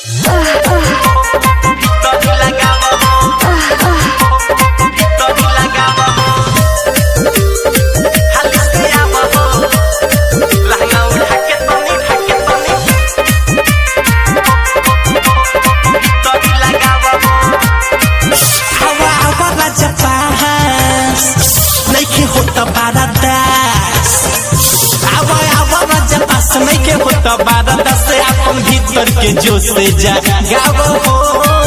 से अपन भीतर के जोश से जा गावो हो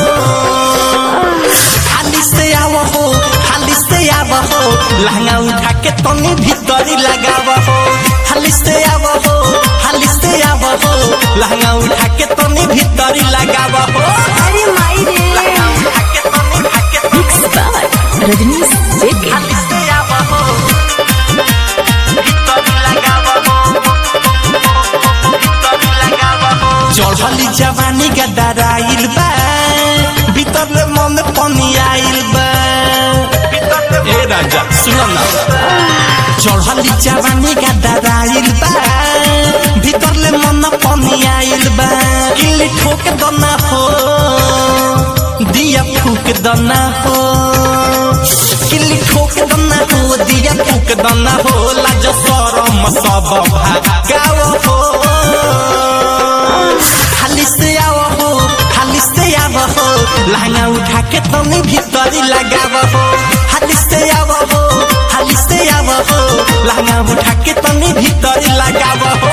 हाली से आवो हो हाली से आवो हो लहंगा उठा के तनी भीतरी लगावो हो हाली से आवो हो हाली से आवो हो लहंगा उठा के तनी भीतरी लगावो हो। अरे माई रे मिक्स बाय रजनीश जेके हाली से आवो हो भीतरी लगावो हो चढ़ली जवानी का दराइल बा भीतर मन पानी आइल बा ए राजा सुनो ना चढ़ली जवानी का दराइल बा भीतर मन पानी आइल बा किली ठोक दना हो दिया फूक दना हो किली ठोक दना हो दिया फूक दना हो लाज शरम सब भागाओ हो हाली से आओ हो हाली से आओ हो लहंगा उठा के तनी भीतरी लगावो हो हाली से आओ हो हाली से आओ हो लहंगा उठा के तनी भीतरी लगावो हो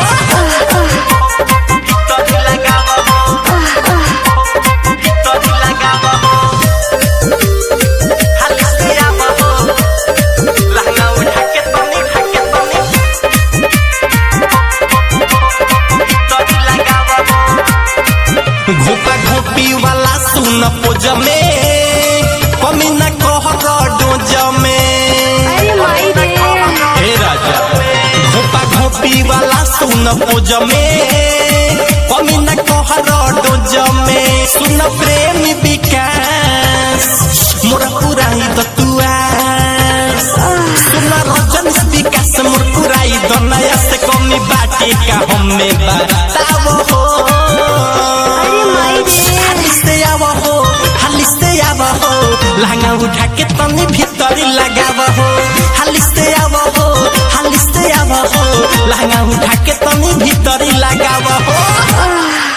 भीतरी लगावो हो भीतरी लगावो हो हाली से आओ हो लहंगा उठा के तनी भीतरी लगावो हो घोपा घोपी वाला सुन पोज में कमी न कह डोज में अरे माई रे हे राजा घोपा घोपी वाला सुन पोज में कमी न कह डोज में सुन प्रेमी विकास मोरा पुराई दतुआ सुन रजन विकास मोर पुराई दनया से कमी बाटे का हमें बतावो हो लहंगा उठा के तनी भीतरी लगावो हो हाली से आवो हो हाली से आवो हो लहंगा उठा के तनी भीतरी लगावो हो।